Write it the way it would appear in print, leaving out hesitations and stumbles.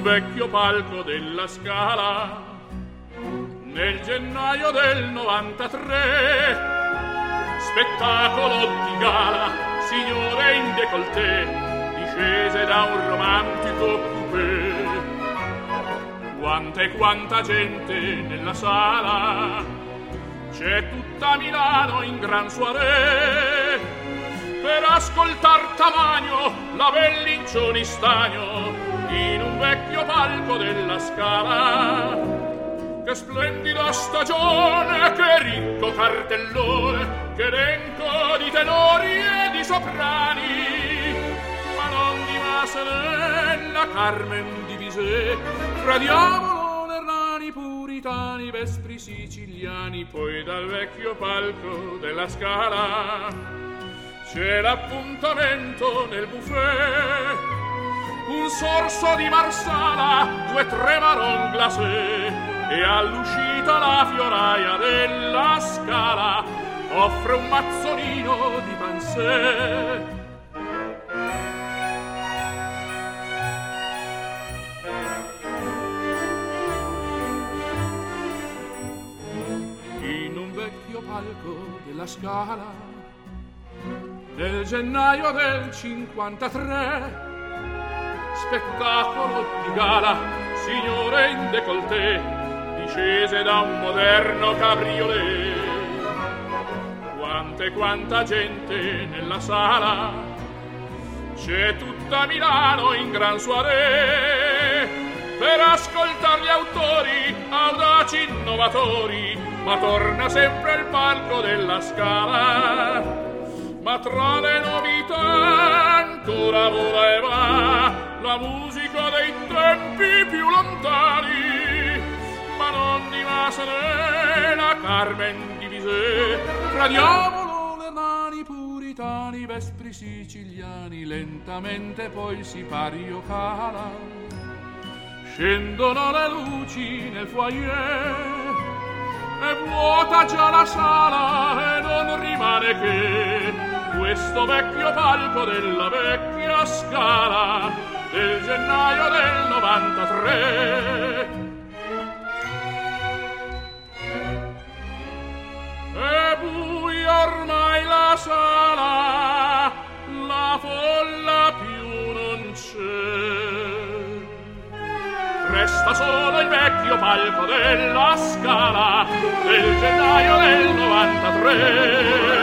un vecchio palco della Scala nel gennaio del 93, spettacolo di gala, signore in décolleté discese da un romantico coupé. Quanta e quanta gente nella sala, c'è tutta Milano in gran soirée per ascoltar Tamagno, la Bellincioni stagno in un vecchio palco della Scala. Che splendida stagione, che ricco cartellone, che elenco di tenori e di soprani, ma non di Massenella, Carmen di Bizet, fra Diavolo, Nernani, puritani, vespri siciliani. Poi dal vecchio palco della Scala c'è l'appuntamento nel buffet, un sorso di Marsala, 2 o 3 marron glacé, e all'uscita la fioraia della Scala offre un mazzolino di pansè. In un vecchio palco della Scala nel gennaio del 53, spettacolo di gala, signore in décolleté discese da un moderno cabriolet. Quanta e quanta gente nella sala, c'è tutta Milano in gran soirée per ascoltar gli autori audaci innovatori, ma torna sempre il palco della Scala. Ma tra le novità ancora vola e va la musica dei tempi più lontani, ma non di Massenella, Carmen di Bizet, fra Diavolo, Nernani, puritani, vespri siciliani. Lentamente poi si Pario cala, scendono le luci nel foyer, è vuota già la sala e non rimane che questo vecchio palco della vecchia Scala del gennaio del 93. È buia ormai la sala, la folla più non c'è, resta solo il vecchio palco della Scala del gennaio del 93.